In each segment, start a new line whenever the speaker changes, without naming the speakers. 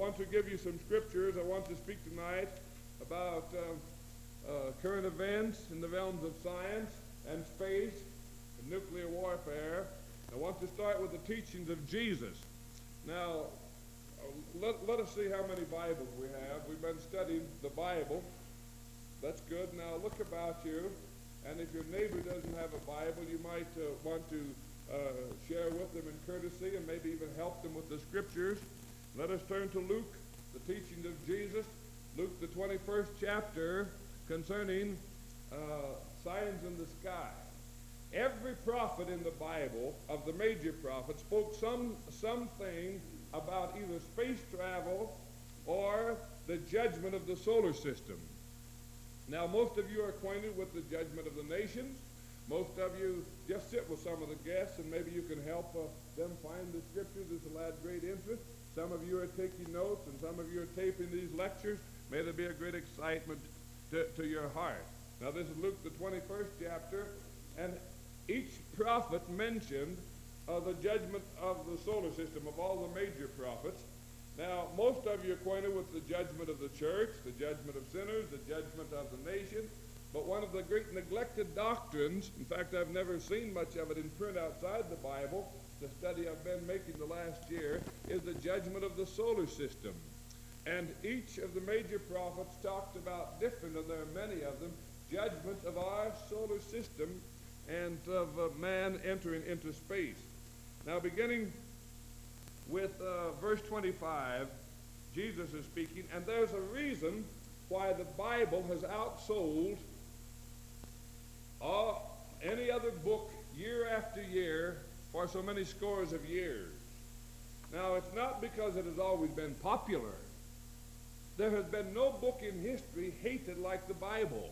want to give you some scriptures. I want to speak tonight about current events in the realms of science and space and nuclear warfare. I want to start with the teachings of Jesus. Now, let us see how many Bibles we have. We've been studying the Bible. That's good. Now look about you, and if your neighbor doesn't have a Bible, you might want to share with them in courtesy and maybe even help them with the scriptures. Let us turn to Luke, the teachings of Jesus. Luke, the 21st chapter, concerning signs in the sky. Every prophet in the Bible, of the major prophets, spoke something about either space travel or the judgment of the solar system. Now, most of you are acquainted with the judgment of the nations. Most of you just sit with some of the guests, and maybe you can help them find the scriptures. This will add great interest. Some of you are taking notes, and some of you are taping these lectures. May there be a great excitement to your heart. Now, this is Luke, the 21st chapter, and each prophet mentioned the judgment of the solar system, of all the major prophets. Now, most of you are acquainted with the judgment of the church, the judgment of sinners, the judgment of the nation. But one of the great neglected doctrines, in fact, I've never seen much of it in print outside the Bible, the study I've been making the last year, is the judgment of the solar system. And each of the major prophets talked about different, and there are many of them, judgment of our solar system and of man entering into space. Now, beginning with verse 25, Jesus is speaking, and there's a reason why the Bible has outsold any other book year after year for so many scores of years. Now, it's not because it has always been popular. There has been no book in history hated like the Bible.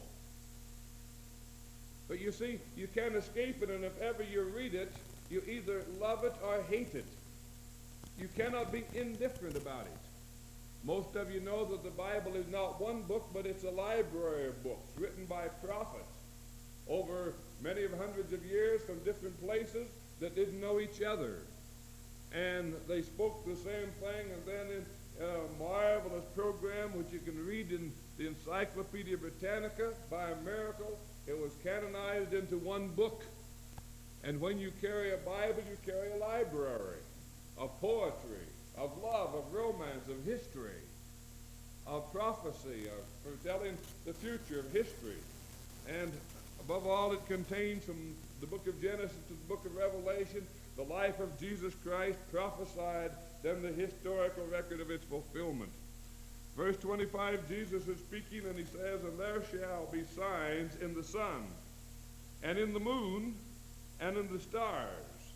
But you see, you can't escape it, and if ever you read it, you either love it or hate it. You cannot be indifferent about it. Most of you know that the Bible is not one book, but it's a library of books written by prophets over many of hundreds of years from different places that didn't know each other. And they spoke the same thing, and then in a marvelous program which you can read in the Encyclopedia Britannica, by a miracle, it was canonized into one book. And when you carry a Bible, you carry a library of poetry, of love, of romance, of history, of prophecy, of foretelling the future of history. And above all, it contains, from the book of Genesis to the book of Revelation, the life of Jesus Christ prophesied, then the historical record of its fulfillment. Verse 25, Jesus is speaking, and he says, "And there shall be signs in the sun, and in the moon, and in the stars."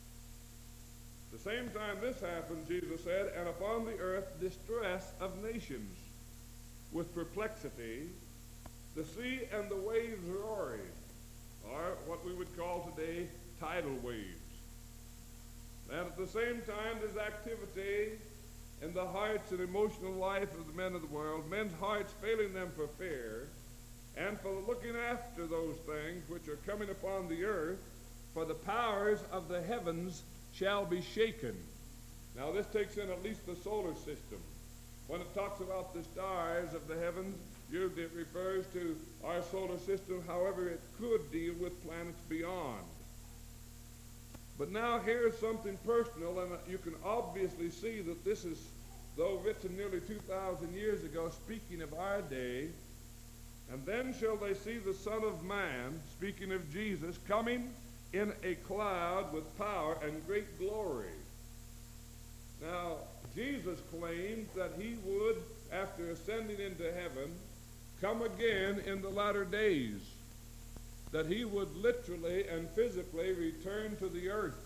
The same time this happened, Jesus said, "And upon the earth distress of nations, with perplexity, the sea and the waves roaring," or what we would call today tidal waves. And at the same time, there's activity in the hearts and emotional life of the men of the world, men's hearts failing them for fear, and for looking after those things which are coming upon the earth, for the powers of the heavens shall be shaken. Now, this takes in at least the solar system. When it talks about the stars of the heavens, usually it refers to our solar system. However, it could deal with planets beyond. But now here's something personal, and you can obviously see that this is, though written nearly 2,000 years ago, speaking of our day. "And then shall they see the Son of Man," speaking of Jesus, "coming in a cloud with power and great glory." Now, Jesus claimed that he would, after ascending into heaven, come again in the latter days, that he would literally and physically return to the earth.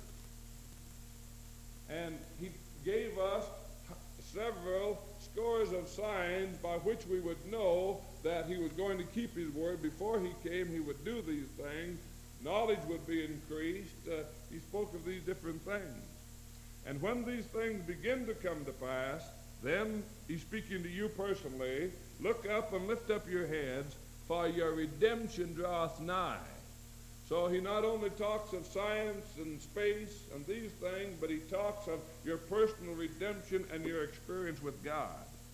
And he gave us several scores of signs by which we would know that he was going to keep his word. Before he came, he would do these things. Knowledge would be increased. He spoke of these different things. And when these things begin to come to pass, then he's speaking to you personally. "Look up and lift up your heads, for your redemption draweth nigh." So he not only talks of science and space and these things, but he talks of your personal redemption and your experience with God.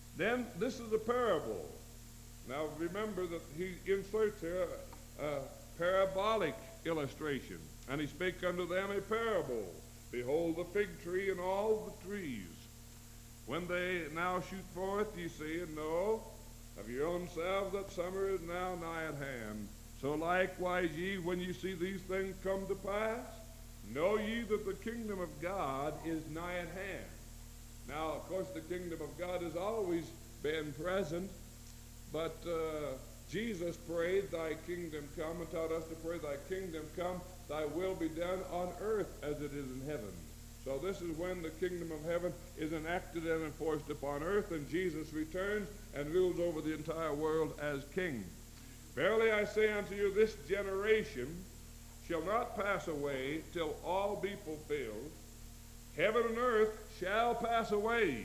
Then this is a parable. Now remember that he inserts here a parabolic illustration. And he spake unto them a parable. Behold the fig tree and all the trees. When they now shoot forth, ye see and know of your own selves that summer is now nigh at hand. So likewise ye, when ye see these things come to pass, know ye that the kingdom of God is nigh at hand. Now, of course, the kingdom of God has always been present, but Jesus prayed, thy kingdom come, and taught us to pray, thy kingdom come, thy will be done on earth as it is in heaven. So this is when the kingdom of heaven is enacted and enforced upon earth, and Jesus returns and rules over the entire world as king. Verily I say unto you, this generation shall not pass away till all be fulfilled. Heaven and earth shall pass away,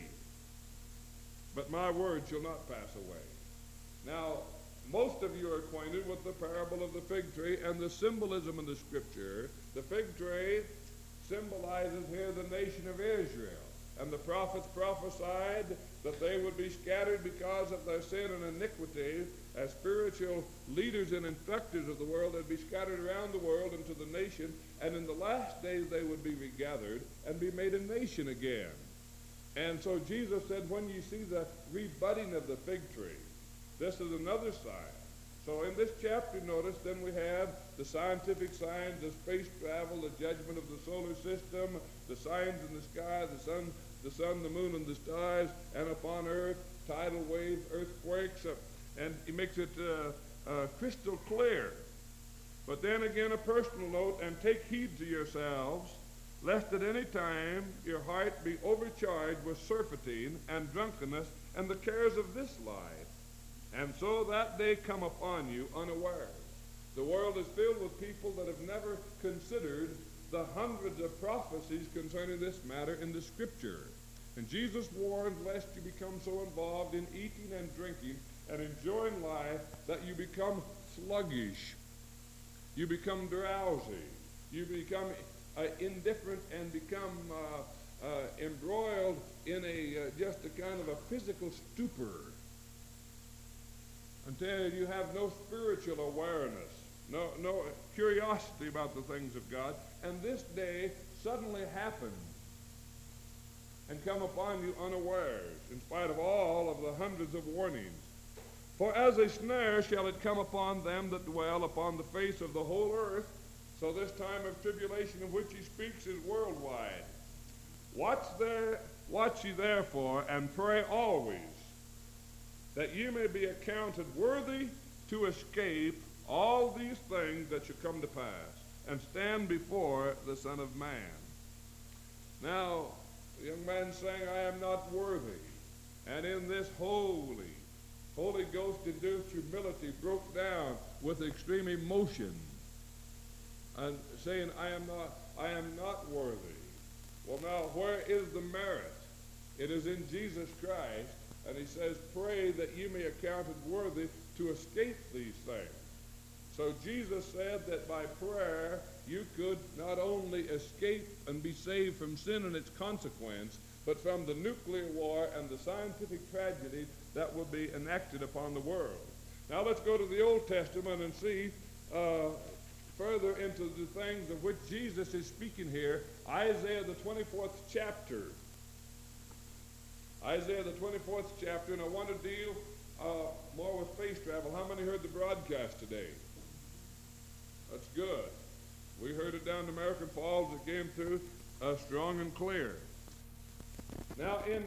but my word shall not pass away. Now, most of you are acquainted with the parable of the fig tree and the symbolism in the scripture. The fig tree symbolizes here the nation of Israel. And the prophets prophesied that they would be scattered because of their sin and iniquity as spiritual leaders and instructors of the world. They'd be scattered around the world into the nation, and in the last days they would be regathered and be made a nation again. And so Jesus said, when you see the rebudding of the fig tree, this is another sign. So in this chapter, notice, then we have the scientific signs of space travel, the judgment of the solar system, the signs in the sky, the sun, the moon, and the stars, and upon earth, tidal waves, earthquakes, and he makes it crystal clear. But then again, a personal note, and take heed to yourselves, lest at any time your heart be overcharged with surfeiting and drunkenness and the cares of this life, and so that day come upon you unawares. The world is filled with people that have never considered the hundreds of prophecies concerning this matter in the scripture. And Jesus warns lest you become so involved in eating and drinking and enjoying life that you become sluggish, you become drowsy, you become indifferent and become embroiled in just a kind of a physical stupor, until you have no spiritual awareness, no curiosity about the things of God. And this day suddenly happened and come upon you unawares, in spite of all of the hundreds of warnings. For as a snare shall it come upon them that dwell upon the face of the whole earth. So this time of tribulation of which he speaks is worldwide. Watch ye therefore, and pray always, that ye may be accounted worthy to escape all these things that shall come to pass, and stand before the Son of Man. Now, the young man saying, I am not worthy, and in this Holy Ghost-induced humility broke down with extreme emotion, and saying, I am not worthy. Well, now, where is the merit? It is in Jesus Christ. And he says, pray that you may account it worthy to escape these things. So Jesus said that by prayer you could not only escape and be saved from sin and its consequence, but from the nuclear war and the scientific tragedy that will be enacted upon the world. Now let's go to the Old Testament and see further into the things of which Jesus is speaking here. Isaiah the 24th chapter. Isaiah the 24th chapter, and I want to deal more with space travel. How many heard the broadcast today? That's good. We heard it down to American Falls. It came through strong and clear. Now, in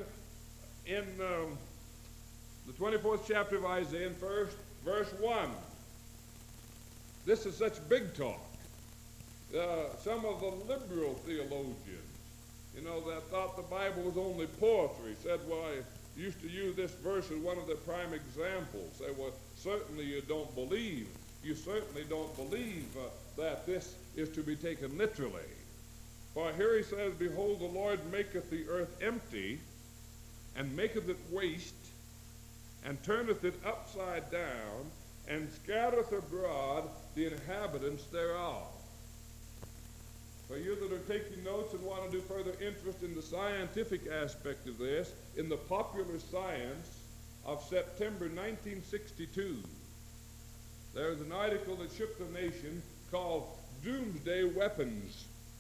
the 24th chapter of Isaiah, verse 1, this is such big talk. Some of the liberal theologians, that thought the Bible was only poetry, said, well, I used to use this verse as one of the prime examples. Say, well, certainly you don't believe. You certainly don't believe that this is to be taken literally. For here he says, behold, the Lord maketh the earth empty, and maketh it waste, and turneth it upside down, and scattereth abroad the inhabitants thereof. For you that are taking notes and want to do further interest in the scientific aspect of this, in the popular science, of September 1962, there was an article that shook the nation called Doomsday Weapons.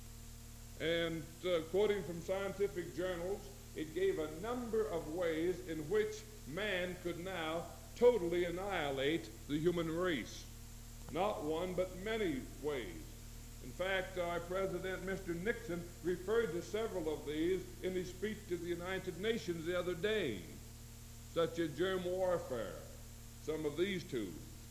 And quoting from scientific journals, it gave a number of ways in which man could now totally annihilate the human race. Not one, but many ways. In fact, our president, Mr. Nixon, referred to several of these in his speech to the United Nations the other day, such as germ warfare, some of these two.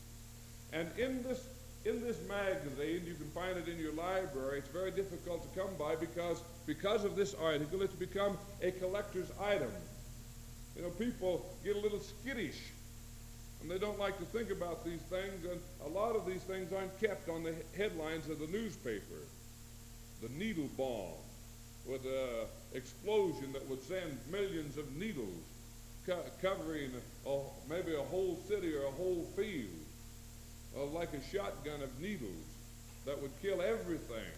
And in this magazine, you can find it in your library. It's very difficult to come by because of this article, it's become a collector's item. You know, people get a little skittish, and they don't like to think about these things, and a lot of these things aren't kept on the headlines of the newspaper. The needle bomb, with an explosion that would send millions of needles covering maybe a whole city or a whole field. Like a shotgun of needles that would kill everything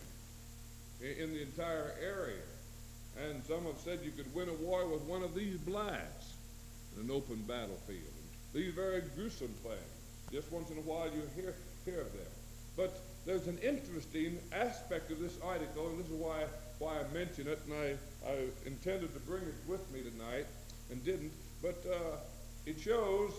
in the entire area. And some have said you could win a war with one of these blasts in an open battlefield. These very gruesome things. Just once in a while you hear of them. But there's an interesting aspect of this article, and this is why I mention it, and I intended to bring it with me tonight and didn't. But it shows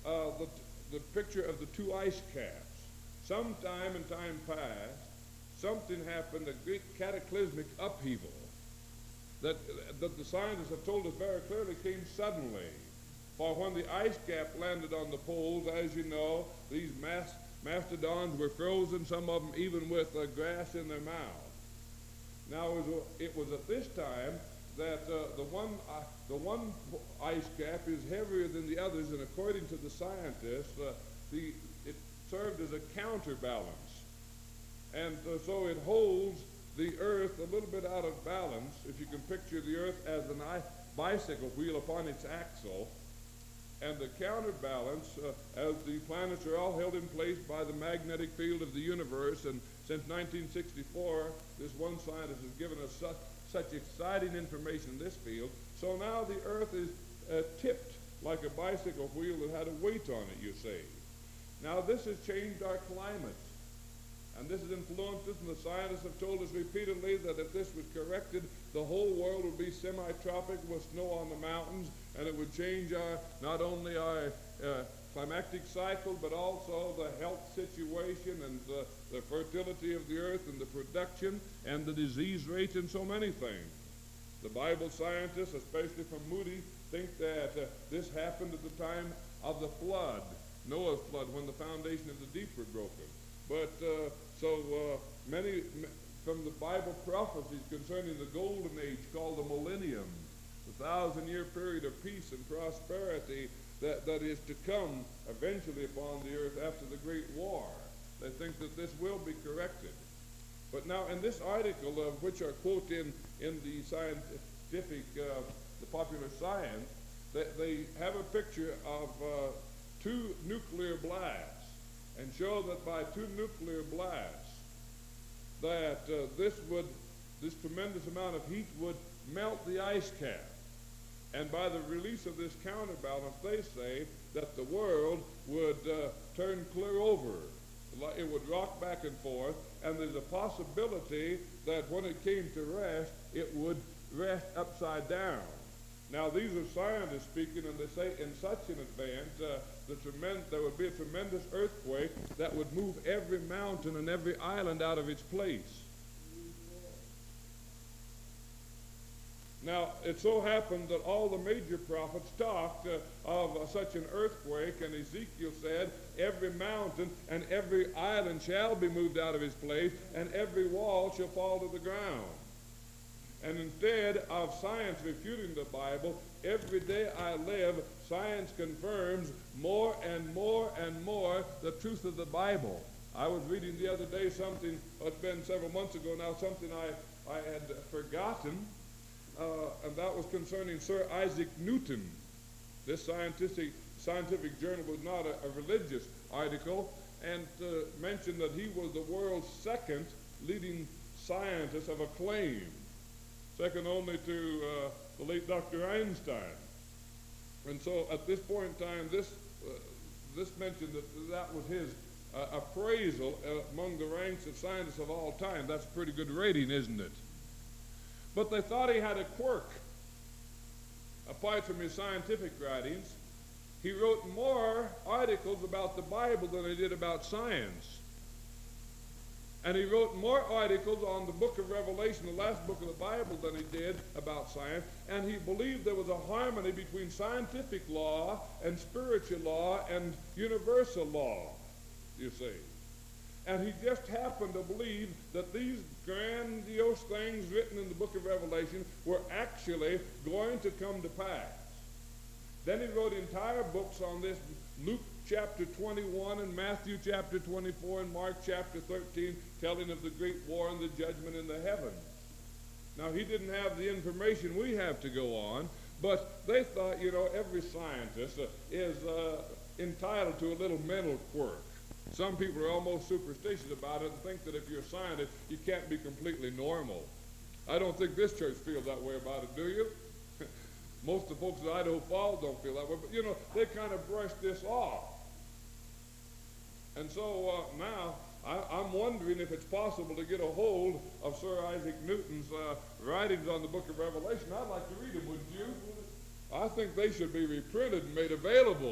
the picture of the two ice caps. Sometime in time past, something happened, a great cataclysmic upheaval that the scientists have told us very clearly came suddenly. For when the ice cap landed on the poles, as you know, these mastodons were frozen, some of them even with grass in their mouth. Now it was at this time that the one ice cap is heavier than the others, and according to the scientists, it served as a counterbalance. And so it holds the earth a little bit out of balance, if you can picture the earth as a bicycle wheel upon its axle, and the counterbalance, as the planets are all held in place by the magnetic field of the universe, and since 1964, this one scientist has given us such exciting information in this field. So now the earth is tipped like a bicycle wheel that had a weight on it, you see. Now this has changed our climate, and this has influenced us, and the scientists have told us repeatedly that if this was corrected, the whole world would be semi-tropic with snow on the mountains, and it would change not only our climactic cycle, but also the health situation and the fertility of the earth and the production and the disease rate and so many things. The Bible scientists, especially from Moody, think that this happened at the time of the flood, Noah's flood, when the foundation of the deep were broken. But many from the Bible prophecies concerning the golden age called the millennium, the 1,000-year period of peace and prosperity that is to come eventually upon the earth after the Great War. They think that this will be corrected. But now in this article, of which I quote in the scientific, the popular science, they have a picture of two nuclear blasts, and show that by two nuclear blasts, that this tremendous amount of heat would melt the ice cap. And by the release of this counterbalance, they say that the world would turn clear over. It would rock back and forth, and there's a possibility that when it came to rest, it would rest upside down. Now, these are scientists speaking, and they say in such an event, there would be a tremendous earthquake that would move every mountain and every island out of its place. Now, it so happened that all the major prophets talked of such an earthquake, and Ezekiel said, every mountain and every island shall be moved out of its place, and every wall shall fall to the ground. And instead of science refuting the Bible, every day I live, science confirms more and more and more the truth of the Bible. I was reading the other day something, it's been several months ago now, something I had forgotten, and that was concerning Sir Isaac Newton. This scientific journal was not a religious article, and mentioned that he was the world's second leading scientist of acclaim, second only to the late Dr. Einstein. And so at this point in time, this mentioned that was his appraisal among the ranks of scientists of all time. That's a pretty good rating, isn't it? But they thought he had a quirk. Apart from his scientific writings, he wrote more articles about the Bible than he did about science. And he wrote more articles on the book of Revelation, the last book of the Bible, than he did about science. And he believed there was a harmony between scientific law and spiritual law and universal law, you see. And he just happened to believe that these grandiose things written in the book of Revelation were actually going to come to pass. Then he wrote entire books on this, Luke chapter 21 and Matthew chapter 24 and Mark chapter 13, telling of the great war and the judgment in the heavens. Now, he didn't have the information we have to go on, but they thought, every scientist is entitled to a little mental quirk. Some people are almost superstitious about it and think that if you're a scientist, you can't be completely normal. I don't think this church feels that way about it, do you? Most of the folks at Idaho Falls don't feel that way, but they kind of brush this off. And so now I'm wondering if it's possible to get a hold of Sir Isaac Newton's writings on the book of Revelation. I'd like to read them, wouldn't you? I think they should be reprinted and made available.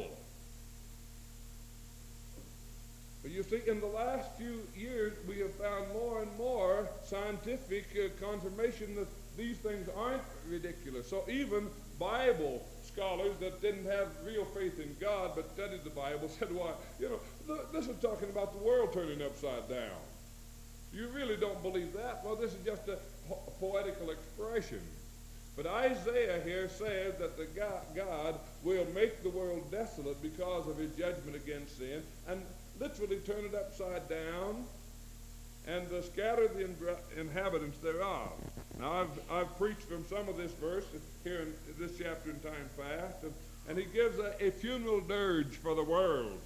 But you see, in the last few years, we have found more and more scientific confirmation that these things aren't ridiculous. So even Bible scholars that didn't have real faith in God but studied the Bible said, this is talking about the world turning upside down. You really don't believe that? Well, this is just a poetical expression. But Isaiah here says that the God will make the world desolate because of his judgment against sin, and literally turn it upside down and scatter the inhabitants thereof. Now, I've preached from some of this verse here in this chapter in time past, and he gives a funeral dirge for the world.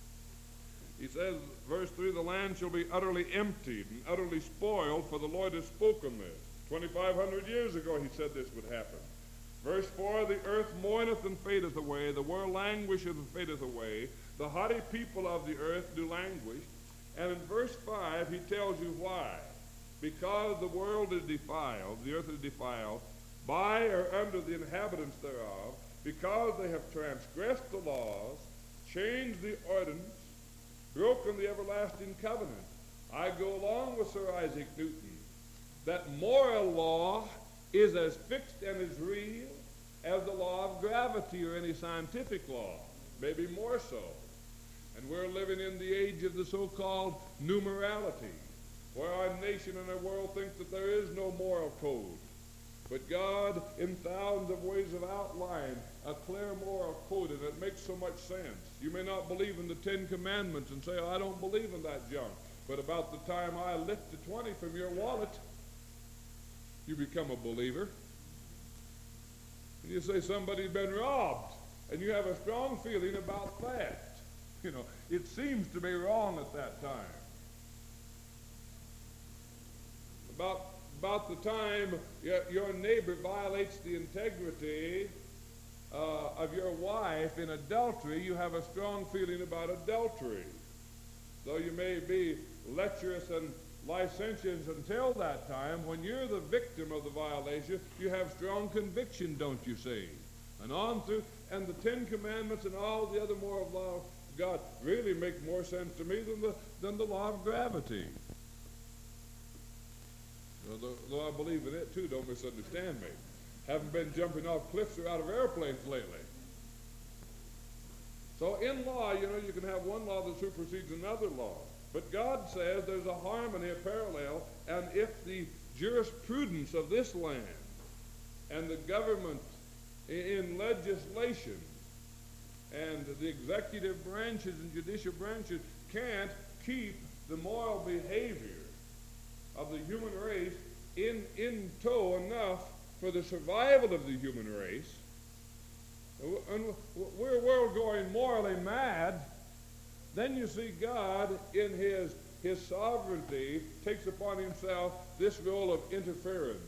He says, verse 3, the land shall be utterly emptied and utterly spoiled, for the Lord has spoken this. 2,500 years ago he said this would happen. Verse 4, the earth mourneth and fadeth away, the world languisheth and fadeth away, the haughty people of the earth do languish. And in verse 5 he tells you why. Because the world is defiled, the earth is defiled, by or under the inhabitants thereof, because they have transgressed the laws, changed the ordinance, broken the everlasting covenant. I go along with Sir Isaac Newton, that moral law is as fixed and as real as the law of gravity or any scientific law, maybe more so. And we're living in the age of the so-called new morality, where our nation and our world thinks that there is no moral code. But God, in thousands of ways, have outlined a clear moral code, and it makes so much sense. You may not believe in the Ten Commandments and say, I don't believe in that junk. But about the time I lift the 20 from your wallet, you become a believer. And you say somebody's been robbed, and you have a strong feeling about theft. It seems to be wrong at that time. About the time your neighbor violates the integrity of your wife in adultery, you have a strong feeling about adultery. Though you may be lecherous and licentious until that time, when you're the victim of the violation, you have strong conviction, don't you see? And on through, and the Ten Commandments and all the other moral laws of God really make more sense to me than the law of gravity. Though I believe in it too, don't misunderstand me. Haven't been jumping off cliffs or out of airplanes lately. So in law, you can have one law that supersedes another law. But God says there's a harmony, a parallel, and if the jurisprudence of this land and the government in legislation and the executive branches and judicial branches can't keep the moral behavior of the human race in tow enough for the survival of the human race, and we're a world going morally mad, then you see God in his sovereignty takes upon himself this role of interference.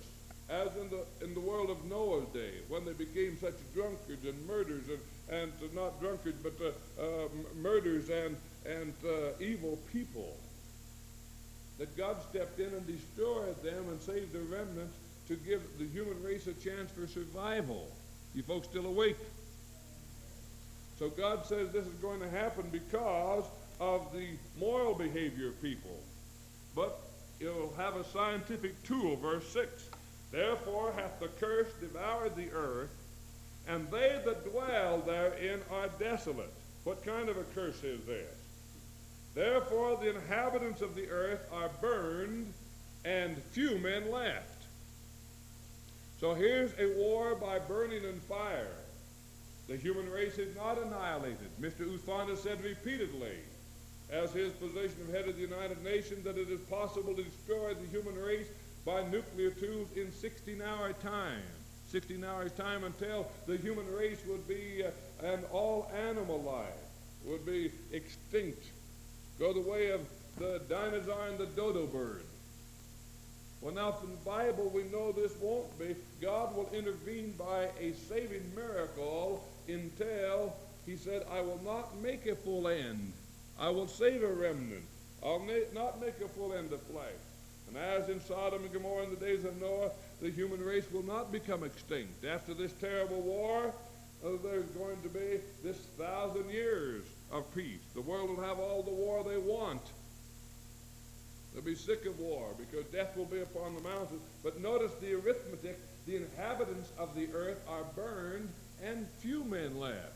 as in the world of Noah's day, when they became such drunkards and murderers, and not drunkards, but murderers and evil people, that God stepped in and destroyed them and saved the remnant to give the human race a chance for survival. You folks still awake? So God says this is going to happen because of the moral behavior of people. But it'll have a scientific tool, verse 6. Therefore hath the curse devoured the earth, and they that dwell therein are desolate. What kind of a curse is this? Therefore the inhabitants of the earth are burned, and few men left. So here's a war by burning and fire. The human race is not annihilated. Mr. Uthman has said repeatedly, as his position of head of the United Nations, that it is possible to destroy the human race by nuclear tools in 16-hour time. 16 hours time until the human race would be, and all animal life would be extinct. Go the way of the dinosaur and the dodo bird. Well, now from the Bible we know this won't be. God will intervene by a saving miracle until he said, I will not make a full end. I will save a remnant. I'll not make a full end of flesh. And as in Sodom and Gomorrah in the days of Noah, the human race will not become extinct. After this terrible war, there's going to be this 1,000 years of peace. The world will have all the war they want. They'll be sick of war because death will be upon the mountains. But notice the arithmetic. The inhabitants of the earth are burned and few men left.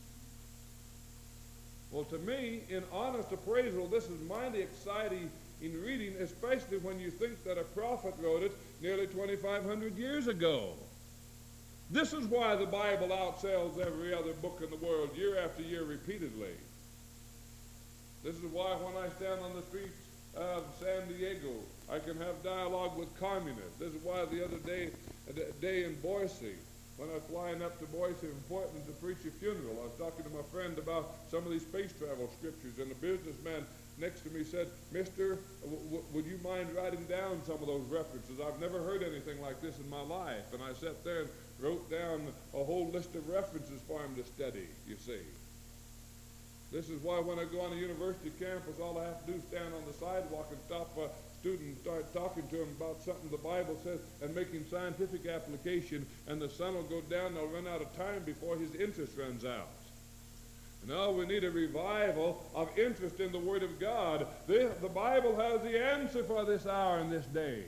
Well, to me, in honest appraisal, this is mighty exciting in reading, especially when you think that a prophet wrote it nearly 2,500 years ago. This is why the Bible outsells every other book in the world year after year repeatedly. This is why when I stand on the streets of San Diego, I can have dialogue with communists. This is why the other day in Boise, when I was flying up to Boise from Portland to preach a funeral, I was talking to my friend about some of these space travel scriptures, and the businessman next to me said, Mister, would you mind writing down some of those references? I've never heard anything like this in my life. And I sat there and wrote down a whole list of references for him to study, you see. This is why when I go on a university campus, all I have to do is stand on the sidewalk and stop a student and start talking to him about something the Bible says and making scientific application, and the sun will go down and they'll run out of time before his interest runs out. No, we need a revival of interest in the Word of God. The Bible has the answer for this hour and this day.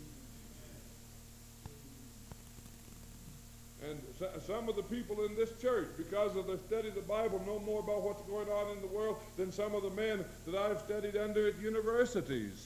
And some of the people in this church, because of their study of the Bible, know more about what's going on in the world than some of the men that I've studied under at universities.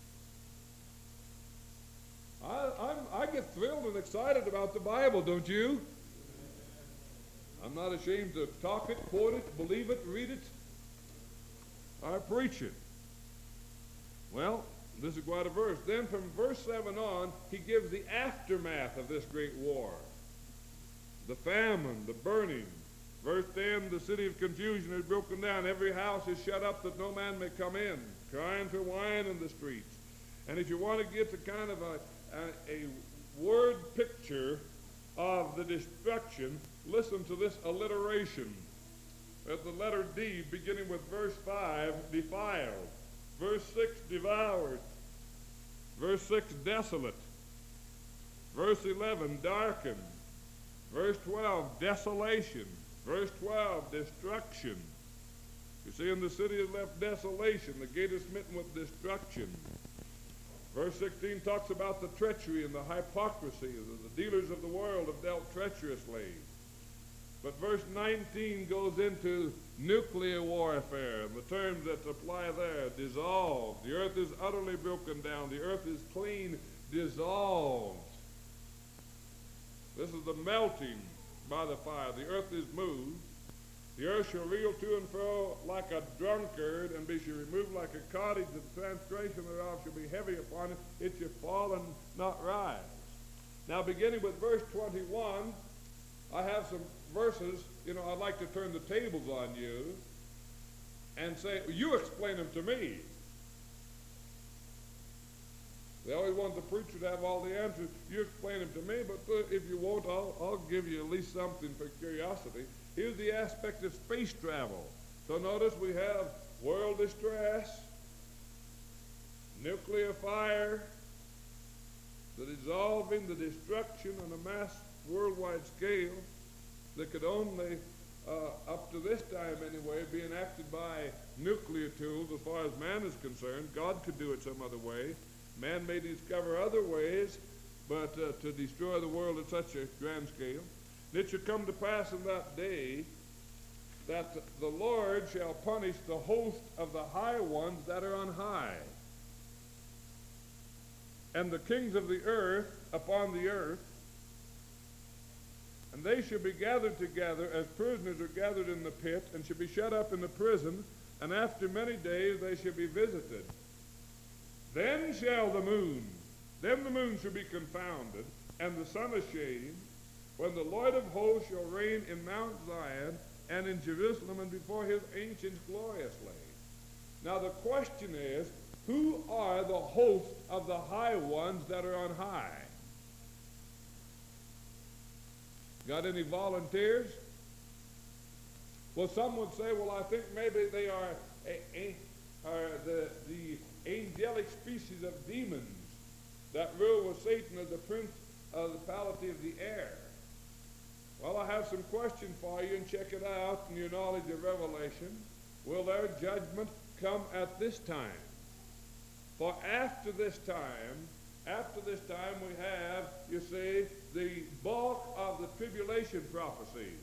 I get thrilled and excited about the Bible, don't you? I'm not ashamed to talk it, quote it, believe it, read it. I preach it. Well, this is quite a verse. Then from verse 7 on, he gives the aftermath of this great war. The famine, the burning. Verse 10, the city of confusion is broken down. Every house is shut up that no man may come in, crying for wine in the streets. And if you want to get to kind of a word picture of the destruction, listen to this alliteration. At the letter D, beginning with verse 5, defiled. Verse 6, devoured. Verse 6, desolate. Verse 11, darkened. Verse 12, desolation. Verse 12, destruction. You see, in the city is left desolation. The gate is smitten with destruction. Verse 16 talks about the treachery and the hypocrisy. The dealers of the world have dealt treacherously. But verse 19 goes into nuclear warfare, and the terms that apply there, dissolved. The earth is utterly broken down. The earth is clean, dissolved. This is the melting by the fire. The earth is moved. The earth shall reel to and fro like a drunkard, and be shall removed like a cottage, and the transgression thereof shall be heavy upon it. It shall fall and not rise. Now, beginning with verse 21, I have some verses. I'd like to turn the tables on you and say, you explain them to me. They always want the preacher to have all the answers. You explain them to me, but if you won't, I'll give you at least something for curiosity. Here's the aspect of space travel. So notice we have world distress, nuclear fire, the dissolving, the destruction on a mass worldwide scale that could only, up to this time anyway, be enacted by nuclear tools as far as man is concerned. God could do it some other way. Man may discover other ways, but to destroy the world at such a grand scale. And it shall come to pass in that day that the Lord shall punish the host of the high ones that are on high, and the kings of the earth upon the earth, and they shall be gathered together as prisoners are gathered in the pit, and shall be shut up in the prison, and after many days they shall be visited. Then the moon shall be confounded, and the sun ashamed, when the Lord of hosts shall reign in Mount Zion and in Jerusalem and before his ancients gloriously. Now the question is, who are the hosts of the high ones that are on high? Got any volunteers? Well, some would say, well, I think maybe they are the angelic species of demons that rule with Satan as the prince of the principality of the air. Well, I have some questions for you, and check it out in your knowledge of Revelation. Will their judgment come at this time? For after this time, we have, you see, the bulk of the tribulation prophecies.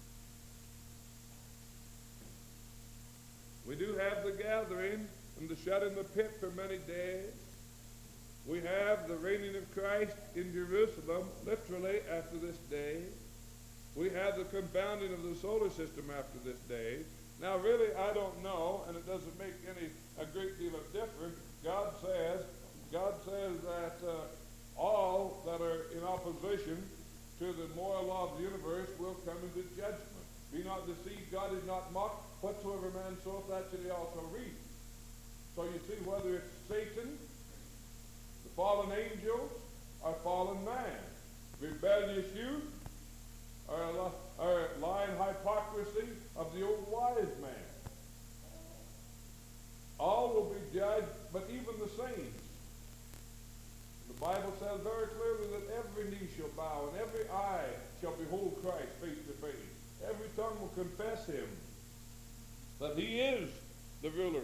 We do have the gathering and the shut in the pit for many days. We have the reigning of Christ in Jerusalem, literally after this day. We have the confounding of the solar system after this day. Now, really, I don't know, and it doesn't make a great deal of difference. God says that all that are in opposition to the moral law of the universe will come into judgment. Be not deceived, God is not mocked. Whatsoever man soweth, that shall he also reap. So you see, whether it's Satan, the fallen angels, or fallen man, rebellious youth, or lying hypocrisy of the old wise man, all will be judged, but even the saints. The Bible says very clearly that every knee shall bow and every eye shall behold Christ face to face. Every tongue will confess him, that he is the ruler.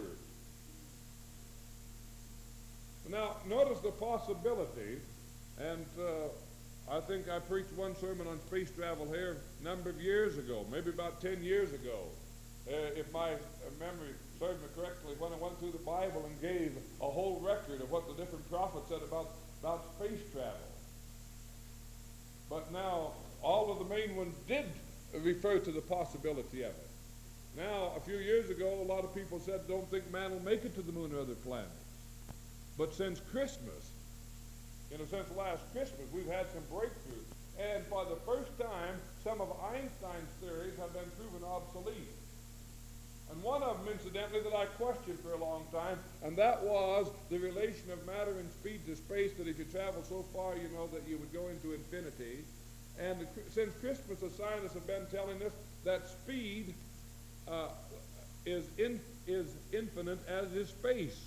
Now, notice the possibility, and I think I preached one sermon on space travel here a number of years ago, maybe about 10 years ago, if my memory serves me correctly, when I went through the Bible and gave a whole record of what the different prophets said about space travel. But now, all of the main ones did refer to the possibility of it. Now, a few years ago, a lot of people said, don't think man will make it to the moon or other planets. But since Christmas, in a sense last Christmas, we've had some breakthroughs. And for the first time, some of Einstein's theories have been proven obsolete. And one of them, incidentally, that I questioned for a long time, and that was the relation of matter and speed to space, that if you travel so far, you know, that you would go into infinity. And since Christmas, the scientists have been telling us that speed is infinite as is space.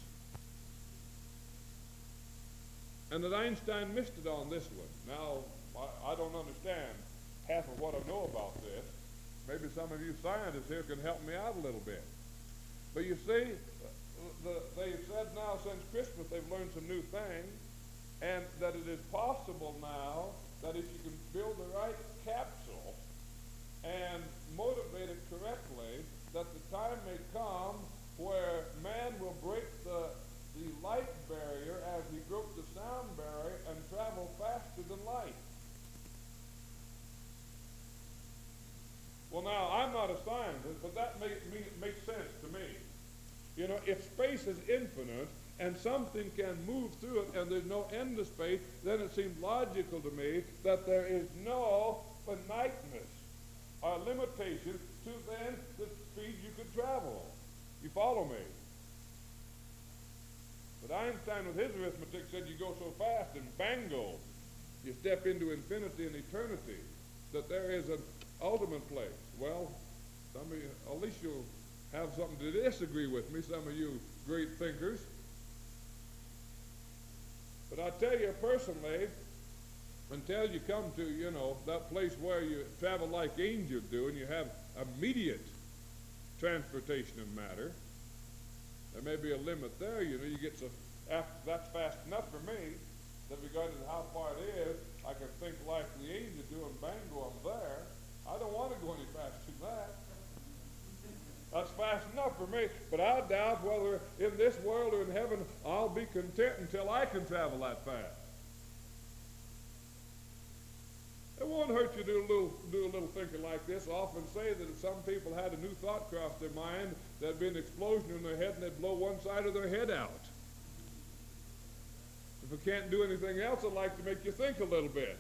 And that Einstein missed it on this one. Now, I don't understand half of what I know about this. Maybe some of you scientists here can help me out a little bit. But you see, they've said now since Christmas they've learned some new things, and that it is possible now that if you can build the right capsule and motivate it correctly, that the time may come where man will break the light barrier as he broke the sound barrier and travel faster than light. Well, now, I'm not a scientist, but that makes sense to me. You know, if space is infinite and something can move through it and there's no end to space, then it seems logical to me that there is no finiteness or limitation to then the speed you could travel. You follow me? But Einstein with his arithmetic said you go so fast and bango, you step into infinity and eternity, that there is an ultimate place. Well, some of you, at least you'll have something to disagree with me, some of you great thinkers. But I tell you personally, until you come to, that place where you travel like angels do and you have immediate transportation of matter, there may be a limit there. You get so, that's fast enough for me that regardless of how far it is, I can think like the angels do and bango, I'm there. I don't want to go any faster than that. That's fast enough for me, but I doubt whether in this world or in heaven I'll be content until I can travel that fast. It won't hurt you to do a little thinking like this. I often say that if some people had a new thought cross their mind, there'd be an explosion in their head and they'd blow one side of their head out. If I can't do anything else, I'd like to make you think a little bit.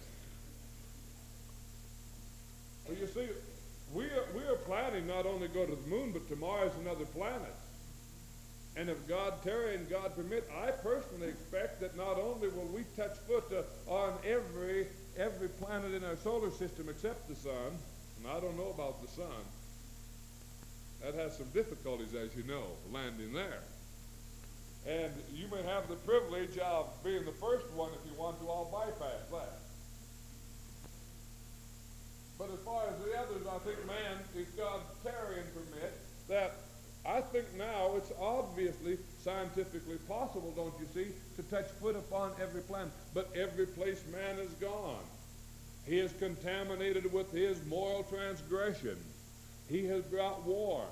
Well, you see, we are planning not only to go to the moon, but to Mars and other planets. And if God tarry and God permit, I personally expect that not only will we touch foot on every planet in our solar system except the sun, and I don't know about the sun. That has some difficulties, as you know, landing there. And you may have the privilege of being the first one if you want to. I'll bypass that. But as far as the others, I think, man, if God tarry and permit, that I think now it's obviously scientifically possible, don't you see, to touch foot upon every planet. But every place man has gone, he is contaminated with his moral transgression. He has brought war.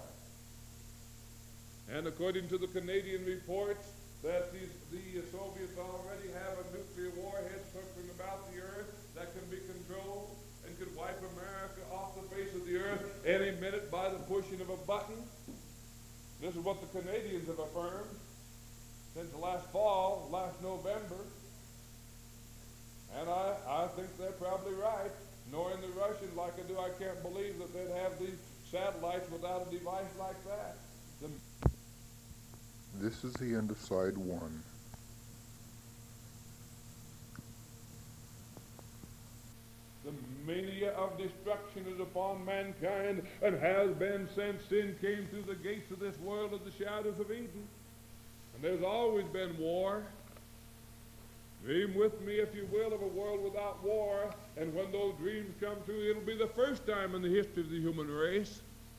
And according to the Canadian reports, that the Soviets already have a nuclear warhead circling about the earth that can be controlled and could wipe America off the face of the earth any minute by the pushing of a button. This is what the Canadians have affirmed since last fall, last November. And I think they're probably right. Nor in the Russians, like I do, I can't believe that they'd have these satellites without a device like that.
This is the end of side one.
The mania of destruction is upon mankind and has been since sin came through the gates of this world of the shadows of Eden. And there's always been war. Dream with me, if you will, of a world without war. And when those dreams come true, it'll be the first time in the history of the human race.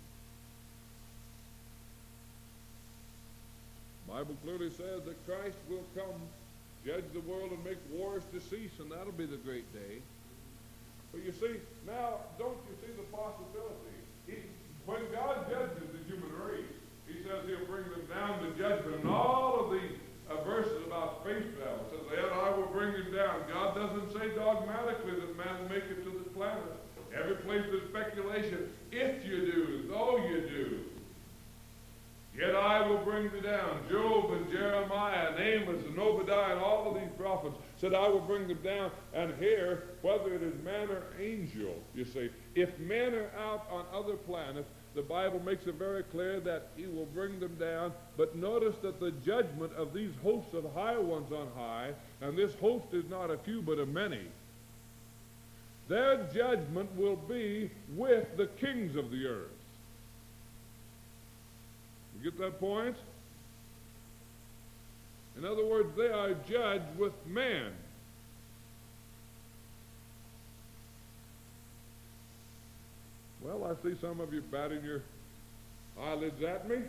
The Bible clearly says that Christ will come, judge the world, and make wars to cease, and that'll be the great day. But you see, now, don't you see the possibility? When God judges the human race, he says he'll bring them down to judgment. And all of the verses about space travel says, and I will bring him down. God doesn't say dogmatically that man will make it to this planet. Every place is speculation. If you do, though you do, yet I will bring thee down. Job and Jeremiah and Amos and Obadiah and all of these prophets said, I will bring them down. And here, whether it is man or angel, you see, if men are out on other planets, the Bible makes it very clear that he will bring them down. But notice that the judgment of these hosts of high ones on high, and this host is not a few but a many, their judgment will be with the kings of the earth. You get that point? In other words, they are judged with man. Well, I see some of you batting your eyelids at me.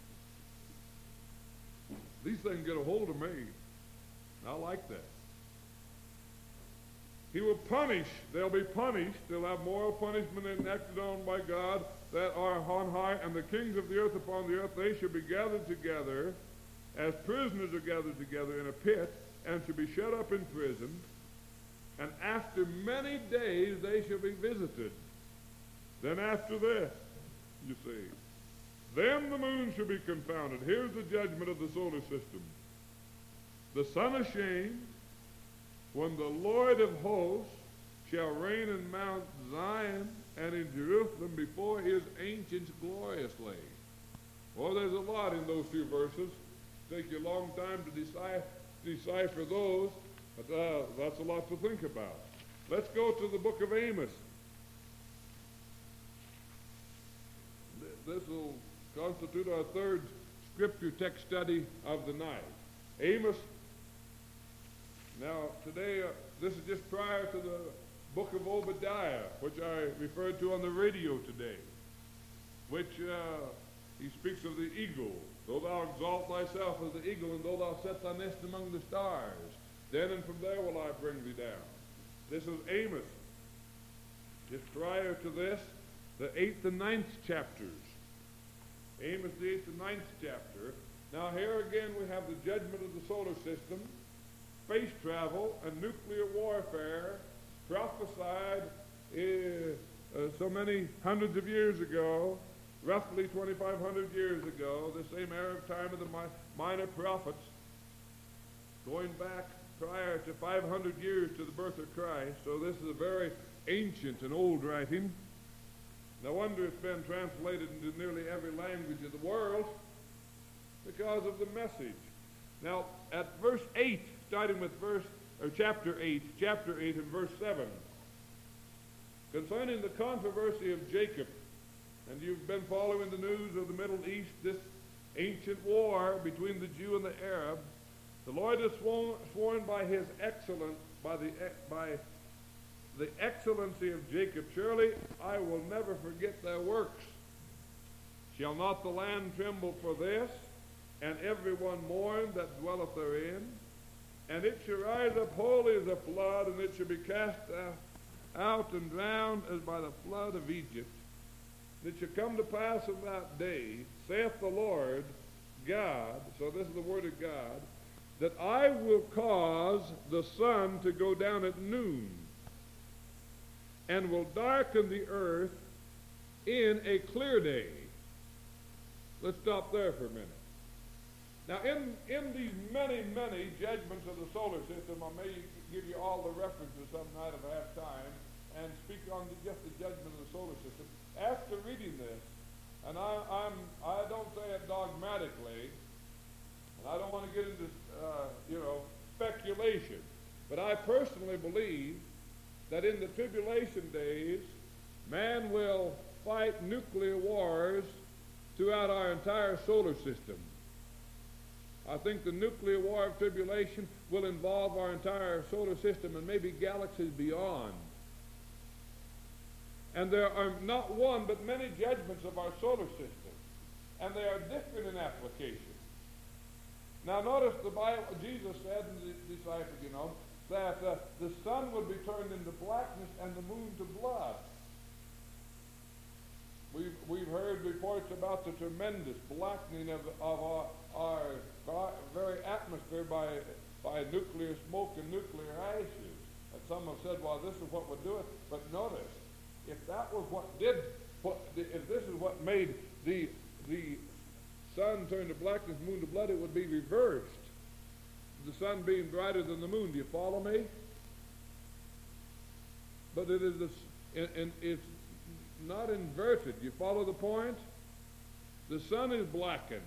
These things get a hold of me. I like that. He will punish. They'll be punished. They'll have moral punishment enacted on by God that are on high, and the kings of the earth upon the earth, they shall be gathered together as prisoners are gathered together in a pit, and shall be shut up in prison. And after many days they shall be visited. Then after this, you see, then the moon shall be confounded. Here's the judgment of the solar system. The sun ashamed, when the Lord of hosts shall reign in Mount Zion and in Jerusalem before his ancients gloriously. Well, there's a lot in those few verses. take you a long time to decipher those, but that's a lot to think about. Let's go to the book of Amos. This will constitute our third scripture text study of the night. Amos. Now, today, this is just prior to the book of Obadiah, which I referred to on the radio today, which he speaks of the eagle. Though thou exalt thyself as the eagle, and though thou set thy nest among the stars, then and from there will I bring thee down. This is Amos. Just prior to this, the 8th and 9th chapters. Amos, the 8th and 9th chapter. Now here again we have the judgment of the solar system, space travel, and nuclear warfare prophesied so many hundreds of years ago, roughly 2,500 years ago, the same Arab time of the minor prophets, going back prior to 500 years to the birth of Christ. So this is a very ancient and old writing. No wonder it's been translated into nearly every language of the world because of the message. Now, at verse 8, starting with chapter 8 and verse 7, concerning the controversy of Jacob, and you've been following the news of the Middle East, this ancient war between the Jew and the Arab, the Lord has sworn by his excellence, by the excellency of Jacob, surely I will never forget their works. Shall not the land tremble for this, and every one mourn that dwelleth therein? And it shall rise up wholly as a flood, and it shall be cast out and drowned as by the flood of Egypt. And it shall come to pass in that day, saith the Lord God, so this is the word of God, that I will cause the sun to go down at noon, and will darken the earth in a clear day. Let's stop there for a minute. Now, in these many, many judgments of the solar system, I may give you all the references some night if I have time, and speak on just the judgment of the solar system. After reading this, and I don't say it dogmatically, and I don't want to get into speculation, but I personally believe that in the tribulation days, man will fight nuclear wars throughout our entire solar system. I think the nuclear war of tribulation will involve our entire solar system and maybe galaxies beyond. And there are not one but many judgments of our solar system, and they are different in application. Now notice the Bible, Jesus said, and the disciples, that the sun would be turned into blackness and the moon to blood. We've heard reports about the tremendous blackening of our very atmosphere by nuclear smoke and nuclear ashes. And some have said, well, this is what would do it. But notice, if that was if this is what made the sun turn to blackness, moon to blood, it would be reversed. The sun being brighter than the moon. Do you follow me? But it is it's not inverted. You follow the point? The sun is blackened,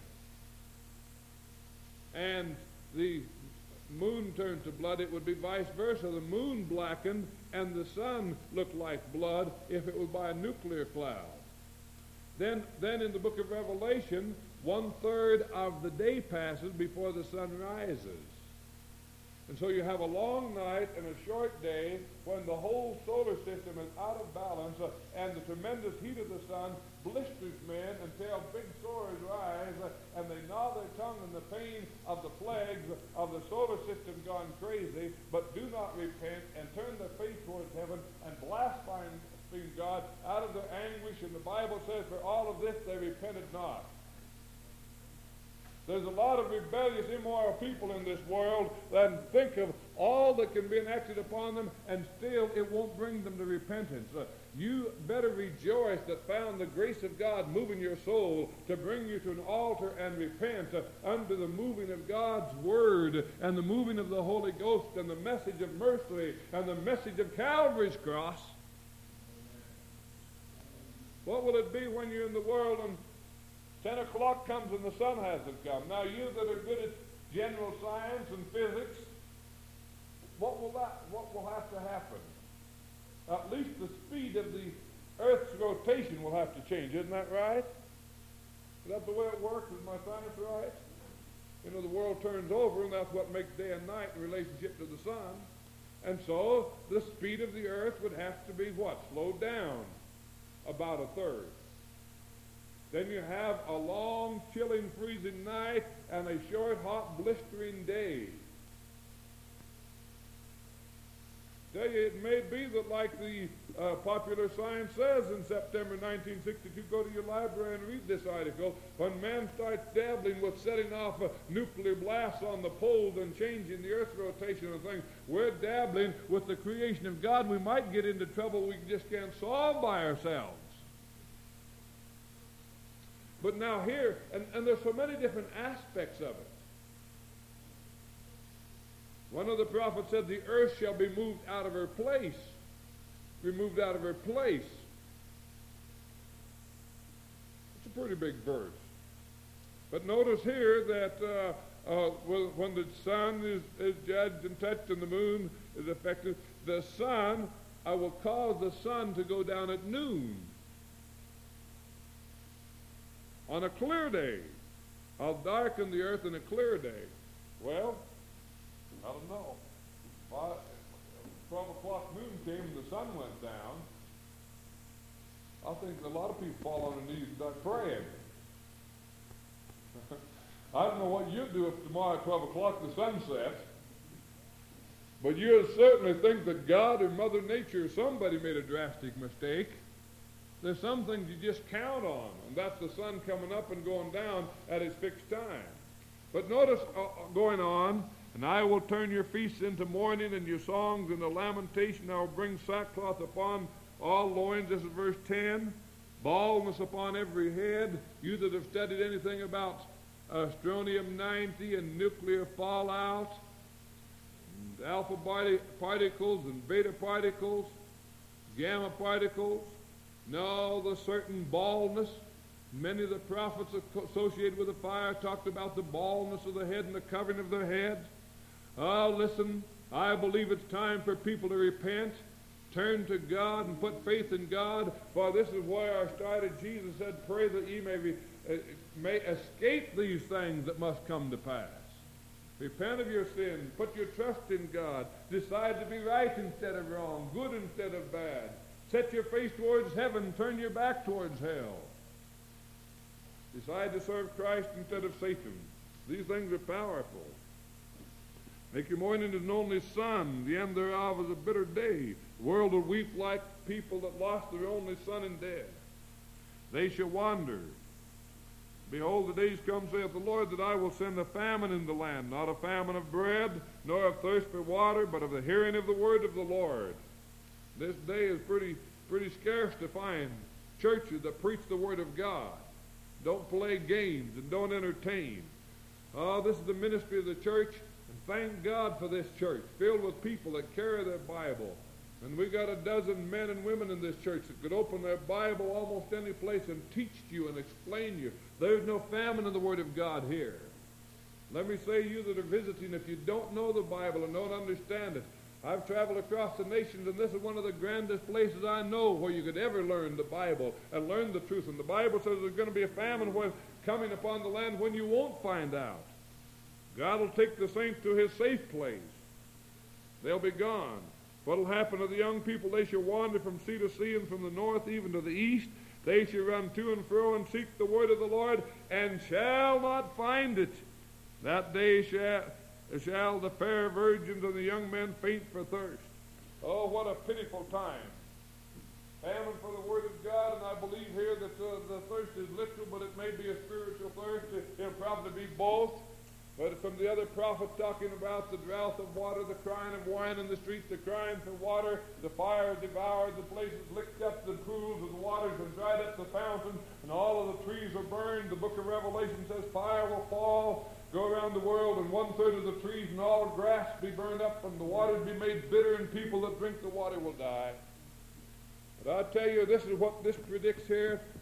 and the moon turned to blood. It would be vice versa. The moon blackened and the sun looked like blood if it was by a nuclear cloud. Then in the book of Revelation, 1/3 of the day passes before the sun rises. And so you have a long night and a short day when the whole solar system is out of balance, and the tremendous heat of the sun blisters men until big sores rise, and they gnaw their tongue in the pain of the plagues of the solar system gone crazy, but do not repent and turn their face towards heaven and blaspheme God out of their anguish. And the Bible says, for all of this they repented not. There's a lot of rebellious, immoral people in this world that think of all that can be enacted upon them, and still it won't bring them to repentance. You better rejoice that found the grace of God moving your soul to bring you to an altar and repent under the moving of God's Word and the moving of the Holy Ghost and the message of mercy and the message of Calvary's cross. What will it be when you're in the world and 10 o'clock comes and the sun hasn't come. Now you that are good at general science and physics, what will have to happen? At least the speed of the Earth's rotation will have to change. Isn't that right? Is that the way it works? Is my science right? You know, the world turns over, and that's what makes day and night in relationship to the sun. And so the speed of the Earth would have to be what? Slowed down about a third. Then you have a long, chilling, freezing night and a short, hot, blistering day. Tell you, it may be that, like the Popular Science says in September 1962, go to your library and read this article, when man starts dabbling with setting off nuclear blasts on the poles and changing the Earth's rotation and things, we're dabbling with the creation of God. We might get into trouble we just can't solve by ourselves. But now here, and there's so many different aspects of it. One of the prophets said, the earth shall be moved out of her place. Removed out of her place. It's a pretty big verse. But notice here that when the sun is judged and touched and the moon is affected, the sun, I will cause the sun to go down at noon. On a clear day. I'll darken the earth in a clear day. Well, I don't know. 12 o'clock noon came and the sun went down. I think a lot of people fall on their knees and start praying. I don't know what you'd do if tomorrow at 12 o'clock the sun sets. But you'll certainly think that God or Mother Nature or somebody made a drastic mistake. There's some things you just count on, and that's the sun coming up and going down at its fixed time. But notice going on, and I will turn your feasts into mourning and your songs into lamentation. I will bring sackcloth upon all loins. This is verse 10. Baldness upon every head. You that have studied anything about strontium-90 and nuclear fallout, and alpha particles and beta particles, gamma particles, no, the certain baldness. Many of the prophets associated with the fire talked about the baldness of the head and the covering of their heads. Oh, listen, I believe it's time for people to repent, turn to God, and put faith in God. For this is where I started. Jesus said, pray that ye may escape these things that must come to pass. Repent of your sin. Put your trust in God. Decide to be right instead of wrong, good instead of bad. Set your face towards heaven. Turn your back towards hell. Decide to serve Christ instead of Satan. These things are powerful. Make your mourning as an only son. The end thereof is a bitter day. The world will weep like people that lost their only son in death. They shall wander. Behold, the days come, saith the Lord, that I will send a famine in the land, not a famine of bread, nor of thirst for water, but of the hearing of the word of the Lord. This day is pretty scarce to find churches that preach the word of God. Don't play games and don't entertain. Oh, this is the ministry of the church, and thank God for this church, filled with people that carry their Bible. And we got a dozen men and women in this church that could open their Bible almost any place and teach you and explain you. There's no famine in the Word of God here. Let me say, you that are visiting, if you don't know the Bible and don't understand it, I've traveled across the nations, and this is one of the grandest places I know where you could ever learn the Bible and learn the truth. And the Bible says there's going to be a famine coming upon the land when you won't find out. God will take the saints to his safe place. They'll be gone. What will happen to the young people? They shall wander from sea to sea and from the north even to the east. They shall run to and fro and seek the word of the Lord and shall not find it. That day shall the fair virgins and the young men faint for thirst. Oh, what a pitiful time. Famine for the word of God, and I believe here that the thirst is literal, but it may be a spiritual thirst. It'll probably be both. But from the other prophets talking about the drought of water, the crying of wine in the streets, the crying for water, the fire devoured the places, licked up the pools of the waters and dried up the fountain, and all of the trees were burned. The book of Revelation says fire will fall, go around the world, and 1/3 of the trees and all grass be burned up, and the waters be made bitter, and people that drink the water will die. But I tell you, this is what this predicts here.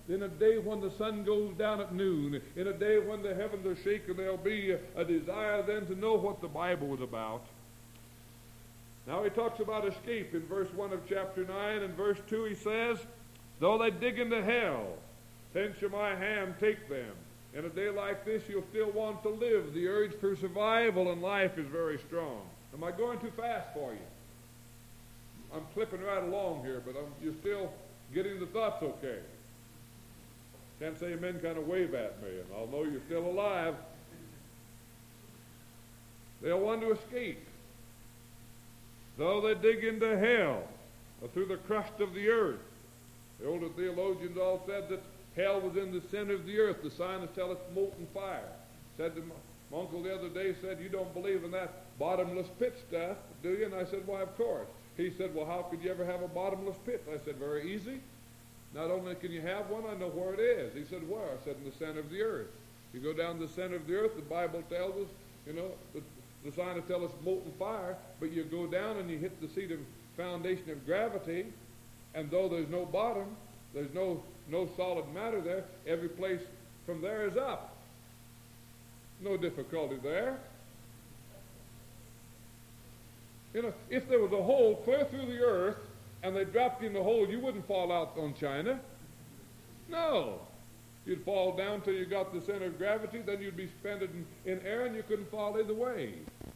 in a day when the sun goes down at noon, in a day when the heavens are shaken, there'll be a desire then to know what the Bible was about. Now he talks about escape in verse 1 of chapter 9, and verse 2 he says, though they dig into hell, thence shall my hand take them. In a day like this, you'll still want to live. The urge for survival in life is very strong. Am I going too fast for you? I'm clipping right along here, but you're still getting the thoughts okay. Can't say amen, kind of wave at me, and I'll know you're still alive. They'll want to escape. Though they dig into hell, or through the crust of the earth. The older theologians all said that hell was in the center of the earth. The scientists tell it's molten fire. Said to my uncle the other day, said, you don't believe in that bottomless pit stuff, do you? And I said, why, of course. He said, well, how could you ever have a bottomless pit? I said, very easy. Not only can you have one, I know where it is. He said, where? I said, in the center of the earth. You go down the center of the earth, the Bible tells us, the scientists tell us molten fire, but you go down and you hit the seat of foundation of gravity, and though there's no bottom, there's no solid matter there, every place from there is up. No difficulty there. If there was a hole clear through the earth, and they dropped you in the hole, you wouldn't fall out on China. No. You'd fall down till you got the center of gravity, then you'd be suspended in air, and you couldn't fall either way.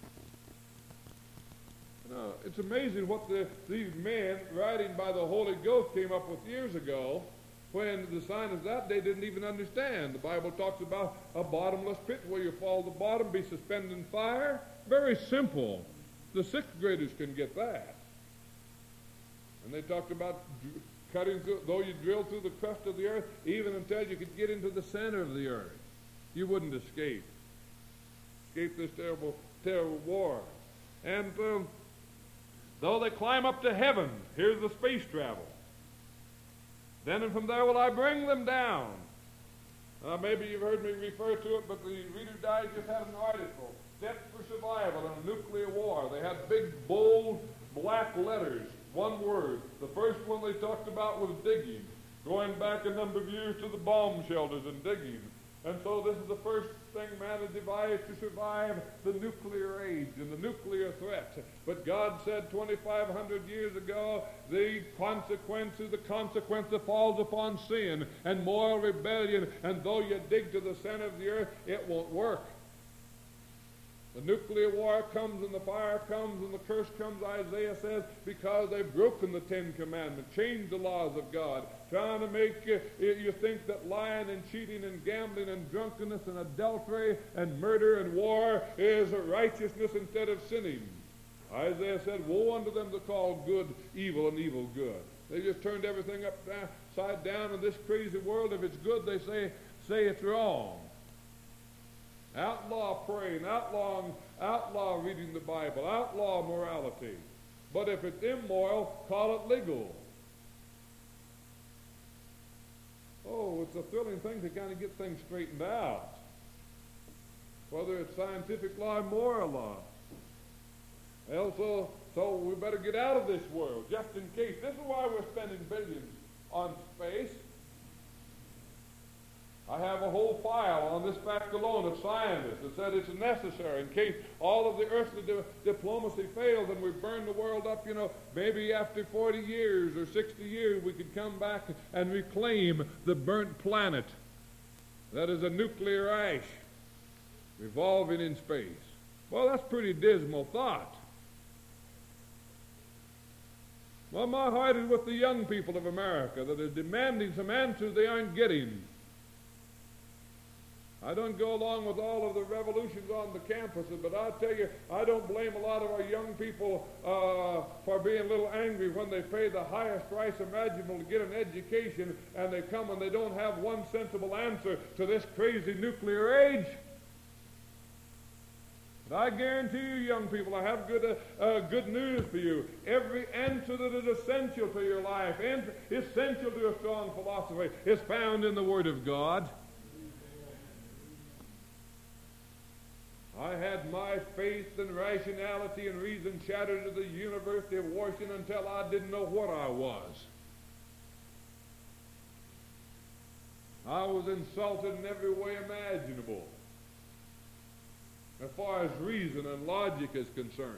It's amazing what these men, writing by the Holy Ghost, came up with years ago, when the scientists that day didn't even understand. The Bible talks about a bottomless pit where you fall to the bottom, be suspended in fire. Very simple. The sixth graders can get that. And they talked about cutting through, though you drill through the crust of the earth, even until you could get into the center of the earth, you wouldn't escape this terrible, terrible war. And though they climb up to heaven, here's the space travel. Then and from there will I bring them down. Maybe you've heard me refer to it, but the Reader's Digest had an article, Steps for Survival in a Nuclear War. They had big, bold, black letters, one word. The first one they talked about was digging, going back a number of years to the bomb shelters and digging. And so this is the first thing man has devised to survive the nuclear age and the nuclear threat. But God said 2,500 years ago, the consequence that falls upon sin and moral rebellion, and though you dig to the center of the earth, it won't work. The nuclear war comes and the fire comes and the curse comes, Isaiah says, because they've broken the Ten Commandments, changed the laws of God, trying to make you think that lying and cheating and gambling and drunkenness and adultery and murder and war is righteousness instead of sinning. Isaiah said, woe unto them that call good evil and evil good. They just turned everything upside down in this crazy world. If it's good, they say it's wrong. Outlaw praying, outlaw reading the Bible, outlaw morality. But if it's immoral, call it legal. Oh, it's a thrilling thing to kind of get things straightened out. Whether it's scientific law or moral law. Well, so we better get out of this world, just in case. This is why we're spending billions on space. I have a whole file on this fact alone of scientists that said it's necessary in case all of the earthly diplomacy fails and we burn the world up, maybe after 40 years or 60 years we could come back and reclaim the burnt planet. That is a nuclear ash revolving in space. Well, that's a pretty dismal thought. Well, my heart is with the young people of America that are demanding some answers they aren't getting. I don't go along with all of the revolutions on the campuses, but I'll tell you, I don't blame a lot of our young people for being a little angry when they pay the highest price imaginable to get an education, and they come and they don't have one sensible answer to this crazy nuclear age. But I guarantee you, young people, I have good news for you. Every answer that is essential to your life and essential to a strong philosophy is found in the Word of God. I had my faith and rationality and reason shattered at the University of Washington until I didn't know what I was. I was insulted in every way imaginable, as far as reason and logic is concerned.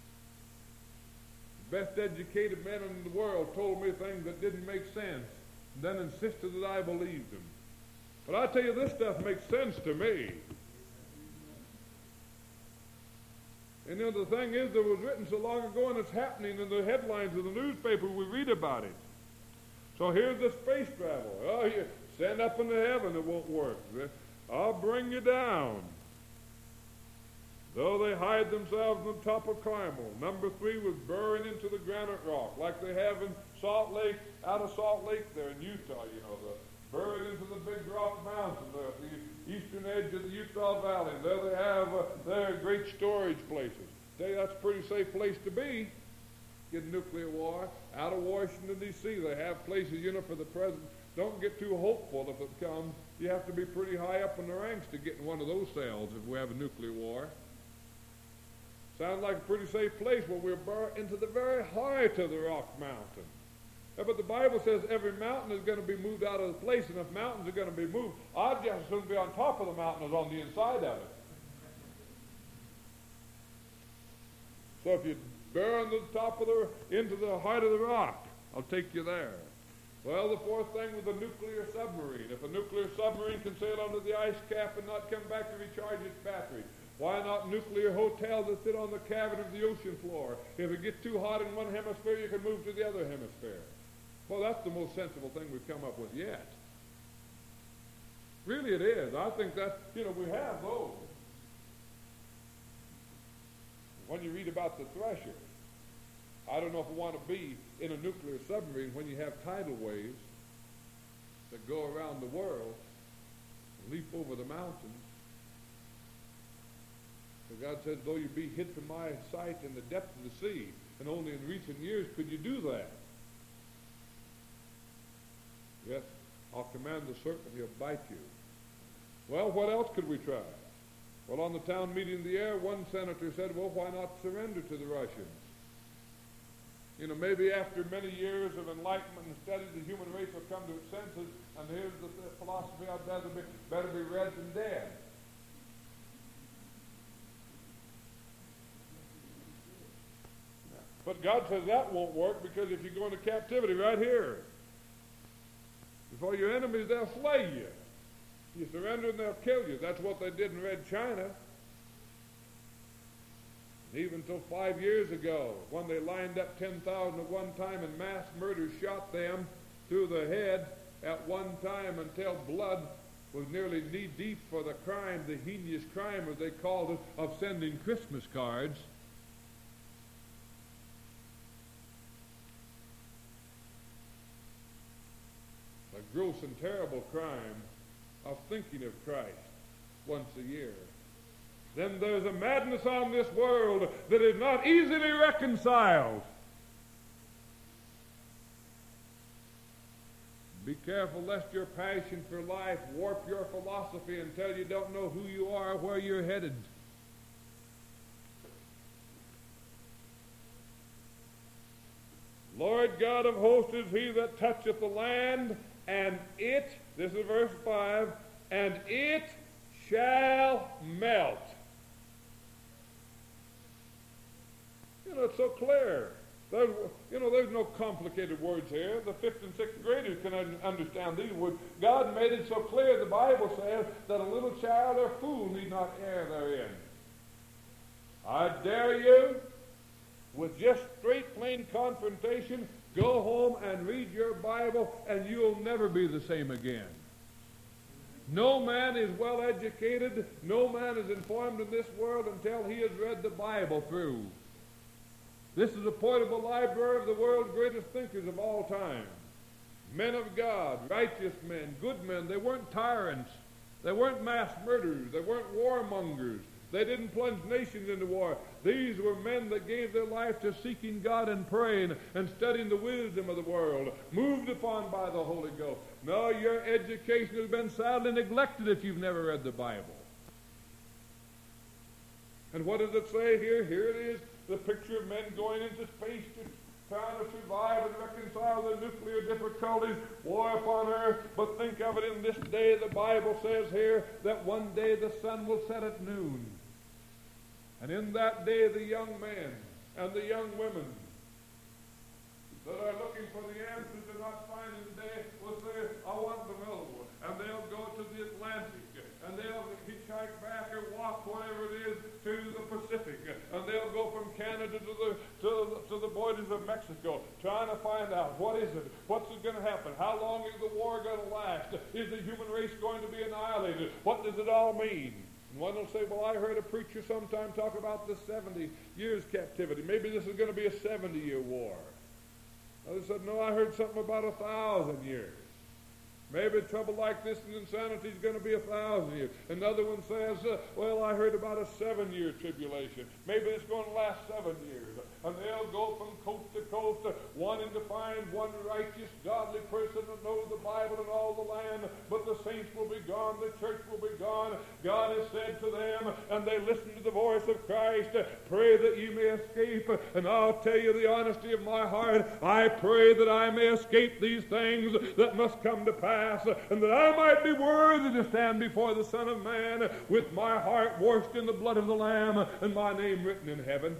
The best educated men in the world told me things that didn't make sense, and then insisted that I believed them. But I tell you, this stuff makes sense to me. And you know, the thing is, it was written so long ago, and it's happening in the headlines of the newspaper. We read about it. So here's the space travel. Oh, you send up into heaven, it won't work. I'll bring you down. Though they hide themselves on the top of Carmel. Number 3 was burrowing into the granite rock, like they have in Salt Lake, out of Salt Lake there in Utah, you know, burrowed into the Big Rock Mountain there at the eastern edge of the Utah Valley. There they have their great storage places. Tell you, that's a pretty safe place to be. Get nuclear war. Out of Washington, D.C., they have places, you know, for the president. Don't get too hopeful if it comes. You have to be pretty high up in the ranks to get in one of those cells if we have a nuclear war. Sounds like a pretty safe place. Well, we're burrowed into the very heart of the Rock Mountain. But the Bible says every mountain is going to be moved out of the place, and if mountains are going to be moved, I'd just as soon be on top of the mountain as on the inside of it. So if you burrow into the top of into the heart of the rock, I'll take you there. Well, the fourth thing was a nuclear submarine. If a nuclear submarine can sail under the ice cap and not come back to recharge its battery, why not nuclear hotels that sit on the cavern of the ocean floor? If it gets too hot in one hemisphere, you can move to the other hemisphere. Well, that's the most sensible thing we've come up with yet. Really it is. I think that, you know, we have those. When you read about the Thresher, I don't know if we want to be in a nuclear submarine when you have tidal waves that go around the world, leap over the mountains. So God says, though you be hid from my sight in the depth of the sea, and only in recent years could you do that. Yes, I'll command the serpent, he'll bite you. Well, what else could we try? Well, on the town meeting in the air, one senator said, well, why not surrender to the Russians? You know, maybe after many years of enlightenment and study, the human race will come to its senses, and here's the philosophy, I'd better be red than dead. But God says that won't work, because if you go into captivity right here, before your enemies, they'll slay you. You surrender and they'll kill you. That's what they did in Red China. And even until 5 years ago, when they lined up 10,000 at one time and mass murder shot them through the head at one time until blood was nearly knee-deep for the crime, the heinous crime, as they called it, of sending Christmas cards. The gross and terrible crime of thinking of Christ once a year. Then there's a madness on this world that is not easily reconciled. Be careful lest your passion for life warp your philosophy until you don't know who you are or where you're headed. Lord God of hosts is he that toucheth the land, and it, this is verse 5, and it shall melt. You know, it's so clear. There's no complicated words here. The 5th and 6th graders can understand these words. God made it so clear, the Bible says, that a little child or fool need not err therein. I dare you, with just straight, plain confrontation, go home and read your Bible, and you'll never be the same again. No man is well educated, no man is informed in this world until he has read the Bible through. This is a portable library of the world's greatest thinkers of all time. Men of God, righteous men, good men. They weren't tyrants. They weren't mass murderers. They weren't warmongers. They didn't plunge nations into war. These were men that gave their life to seeking God and praying and studying the wisdom of the world, moved upon by the Holy Ghost. No, your education has been sadly neglected if you've never read the Bible. And what does it say here? Here it is, the picture of men going into space to trying to survive and reconcile the nuclear difficulties, war upon earth. But think of it, in this day, the Bible says here that one day the sun will set at noon. And in that day, the young men and the young women that are looking for the answers they're not finding today will say, I want to know. And they'll go to the Atlantic, and they'll hitchhike back or walk, whatever it is, to the Pacific. And they'll go from Canada to the borders of Mexico, trying to find out, what is it? What's it going to happen? How long is the war going to last? Is the human race going to be annihilated? What does it all mean? And one will say, well, I heard a preacher sometime talk about the 70 years captivity. Maybe this is going to be a 70-year war. Others said, no, I heard something about 1,000 years. Maybe trouble like this and insanity is going to be 1,000 years. Another one says, well, I heard about a 7-year tribulation. Maybe it's going to last 7 years. And they'll go from coast to coast, wanting to find one righteous, godly person that knows the Bible and all the land. But the saints will be gone. The church will be gone. God has said to them, and they listen to the voice of Christ, pray that you may escape. And I'll tell you the honesty of my heart. I pray that I may escape these things that must come to pass, and that I might be worthy to stand before the Son of Man with my heart washed in the blood of the Lamb and my name written in heaven.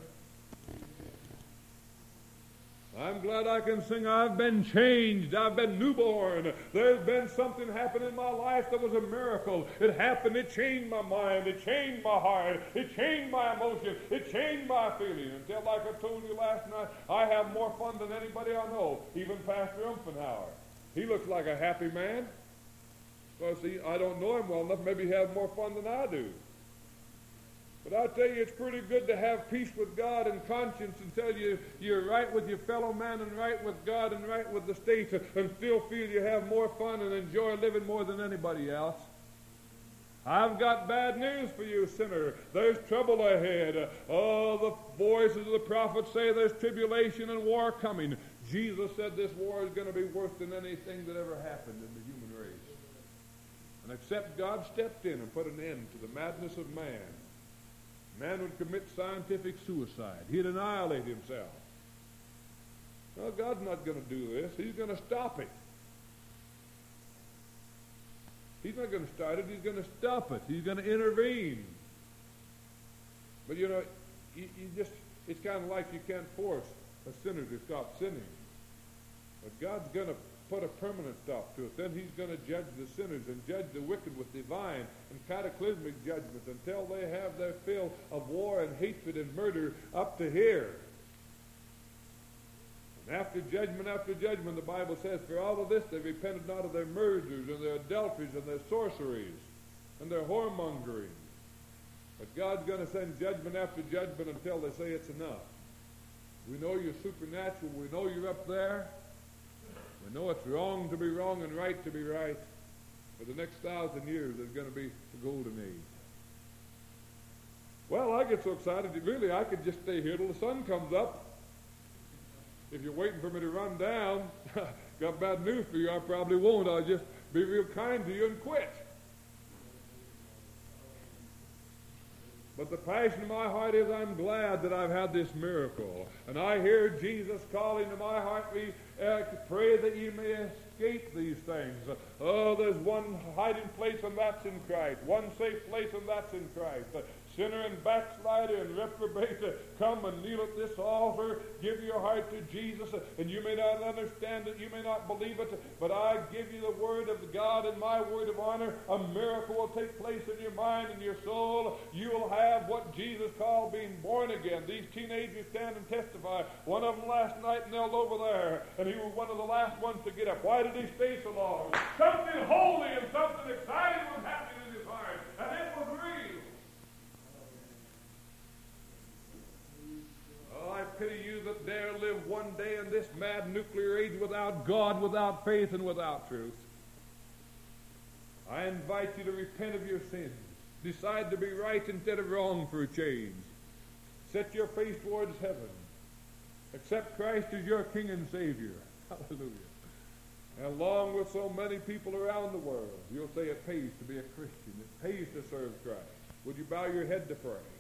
I'm glad I can sing, I've been changed, I've been newborn. There's been something happen in my life that was a miracle. It happened, it changed my mind, it changed my heart, it changed my emotion, it changed my feeling. Until, like I told you last night, I have more fun than anybody I know, even Pastor Umfenhauer. He looks like a happy man. Well, see, I don't know him well enough, maybe he has more fun than I do. But I tell you, it's pretty good to have peace with God and conscience until you're right with your fellow man and right with God and right with the state, and still feel you have more fun and enjoy living more than anybody else. I've got bad news for you, sinner. There's trouble ahead. Oh, the voices of the prophets say there's tribulation and war coming. Jesus said this war is going to be worse than anything that ever happened in the human race. And except God stepped in and put an end to the madness of man, man would commit scientific suicide. He'd annihilate himself. No, God's not going to do this. He's going to stop it. He's not going to start it. He's going to stop it. He's going to intervene. But you know, it's kind of like you can't force a sinner to stop sinning. But God's going to put a permanent stop to it. Then he's going to judge the sinners and judge the wicked with divine and cataclysmic judgment until they have their fill of war and hatred and murder up to here. And after judgment, the Bible says, for all of this they repented not of their murders and their adulteries and their sorceries and their whoremongering. But God's going to send judgment after judgment until they say it's enough. We know you're supernatural. We know you're up there. We know it's wrong to be wrong and right to be right. For the next 1,000 years, there's going to be a golden age. Well, I get so excited. Really, I could just stay here till the sun comes up. If you're waiting for me to run down, got bad news for you. I probably won't. I'll just be real kind to you and quit. But the passion of my heart is I'm glad that I've had this miracle. And I hear Jesus calling to my heart, pray that you may escape these things. Oh, there's one hiding place, and that's in Christ. One safe place, and that's in Christ. Sinner and backslider and reprobate, come and kneel at this altar, give your heart to Jesus, and you may not understand it, you may not believe it, but I give you the word of God and my word of honor. A miracle will take place in your mind and your soul. You will have what Jesus called being born again. These teenagers stand and testify. One of them last night knelt over there, and he was one of the last ones to get up. Why did he stay so long? Something holy and something exciting was happening in his heart, and it was real. I pity you that dare live one day in this mad nuclear age without God, without faith, and without truth. I invite you to repent of your sins. Decide to be right instead of wrong for a change. Set your face towards heaven. Accept Christ as your King and Savior. Hallelujah. And along with so many people around the world, you'll say it pays to be a Christian. It pays to serve Christ. Would you bow your head to pray?